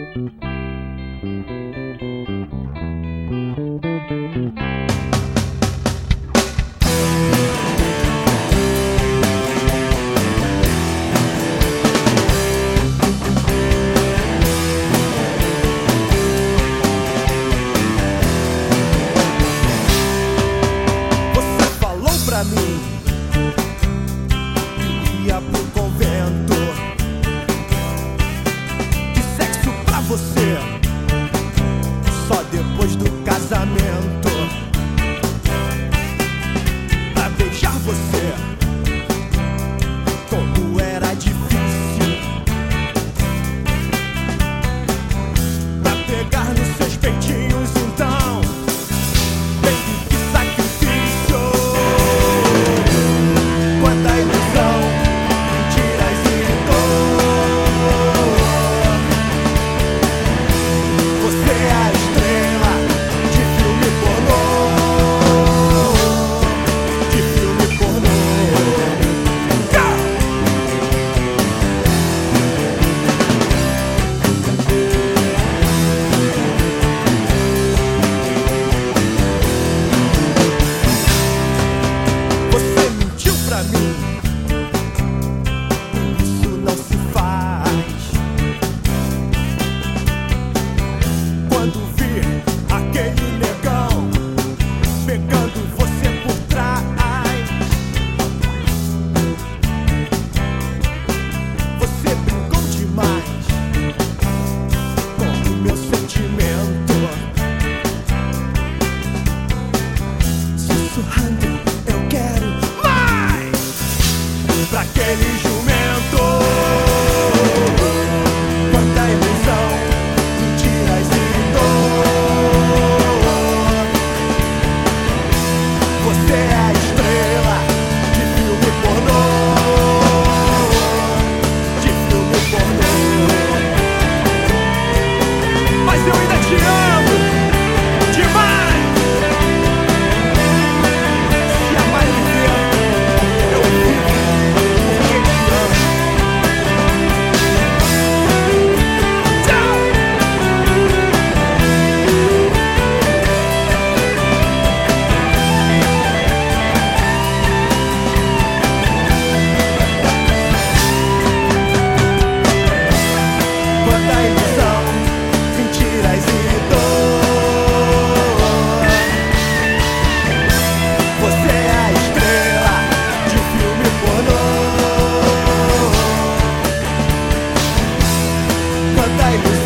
Ia pro convento de sexo pra você, só depois do casamento, pra beijar você como era difícil, pra pegar nos seus peitinhos então. Baby, que sacrifício, quanta ilusão, mentiras e dor. Você é a estrela de filme pornô, de filme pornô. Você mentiu pra mim, isso não se faz. Quando vi aquele negão pegando você por trás, você brincou demais com o meu sentimento, sussurrando eu quero mais pra aquele jumento. Quanta ilusão, mentiras e dor. Você é a estrela de filme pornô, de filme pornô. Mas eu ainda te amo demais. Se amar e viver, eu vivo porque te amo. Tchau! Quanta ilusão, mentiras e dor. Você é a estrela de filme pornô. Quanta ilusão.